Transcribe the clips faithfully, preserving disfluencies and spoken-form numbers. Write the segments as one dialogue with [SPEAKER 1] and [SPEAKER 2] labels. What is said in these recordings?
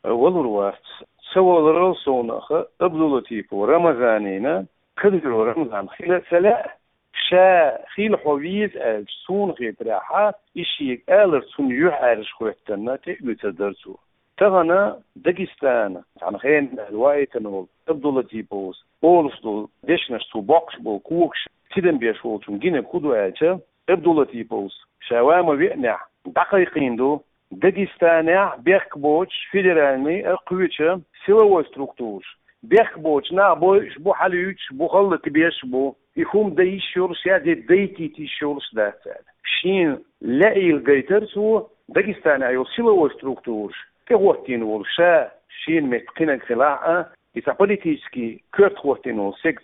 [SPEAKER 1] والروات سوى الرسونخ أبدلتيك ورمزانينا كذب رمضان خيل سلا شا خيل حويز سون خيت راحة إشي آلر سون يحارش خوتنا تقدر تدرسو تغنى داغستان عن خين الوايت نول أبدلتيبوس أولسدو ديشنش تو بوكش بو كوكش تدن بيشولتون جينا كودو آجا أبدلتيبوس شوام ويقنع دقيقين دو داغستان بيخبوش فيدرالمي أقويتش سلوى ستركتور بيخبوش نعبوش بو حليوش بو خلط بيش بو يخوم دايش شورش يعني دايتي تي شورش دات شين لاقي الجيترسو داغستان ايو سلوى ستركتور كهوتين ورشا شين متقنا خلاعة إذا بوليتيسكي كرت هوتين سكت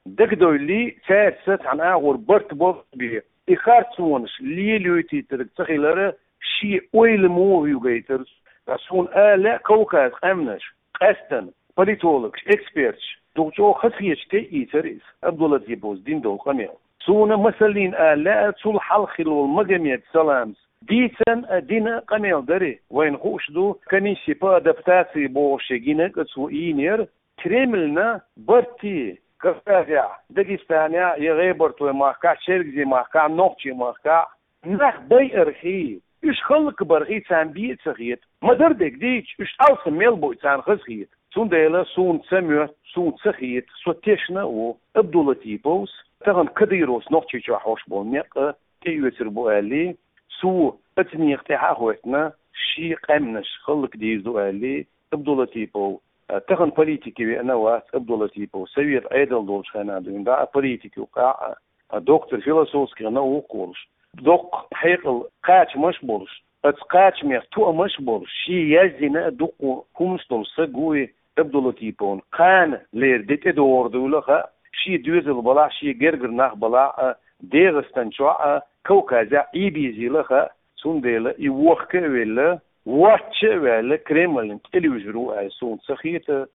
[SPEAKER 1] دقدولي تاسات عن أغور برت بوض بيه إخارتونش لي ليوتي ترك تخيلره شي ويل مو يوغيترز رسون آلا كوكاز قامنش قاستن بوليتولوكس اكسبيرتش دوجو خفيش تي إيتريز عبدالله زيبوز دين دول قميل سونا مسلين آلا تسول حلخل والمجميات سلامز ديتن دينا قميل داري وين خوش دو كنيسي با ادابتاسي بو شيجينك اتسو إينير كريملنا برتي كفاجع داغستانيا يغيبرتو ماكا شيرجي ماكا نوكشي ماكا نخ باي ارخي اش خلق برخي تان بيت سخيت مدر ديك ديش اش اوس ميل بوي تان خسخيت سون ديلا سون سميو سون سخيت سوتيشنا و ابدولتيبوس تغن كديروس نوكشي جو حوش بو ميق تيوتر بو الي سو اتني اقتحا هوتنا شي قمنش خلق ديزو الي ابدولتيبو تغن بوليتيكي بأنا وات ابدولتيبو سوير ايدل دولش خانا دوين دا بوليتيكي وقاع دكتور فيلسوفسكي انا وقولش دوق حيقل قاش مش بولش اتقاش مير تو مش بولش شي يزينا دوق كومستول سقوي ابدولتيبون قان لير ديت ادور دولخا شي دوزل بلا شي جرجر ناخ بلا ديغستان شوع كوكازا ايبيزي لخا سونديلا يوخك ولا واتش ولا كريملين تلوجرو اي سون سخيت